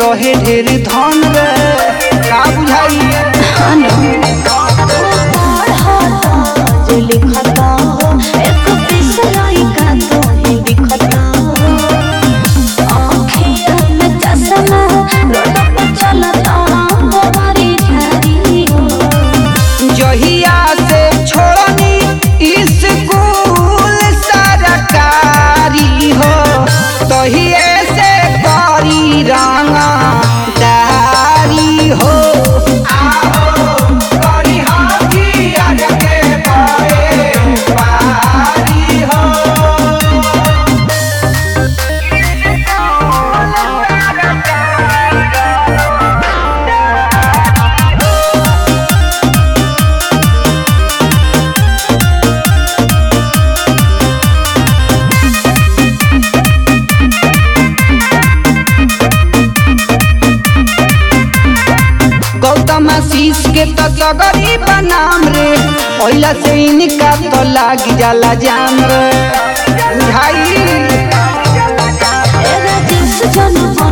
रहे ढेर धन रे का बुझाई लिखता हो एक बिसराई का तो ही दिखता हो आँखियों में चश्मा रोड पे चलता हमारी झाड़ी हो जहिया से छोड़नी स्कूल सरकारी हो तहिए से करी रंगा दारी हो गौतम आशीष के तो सगरी बनाम रे ओइला से इनका तो लाग जाला जाम रे बुझाई जिस जन्म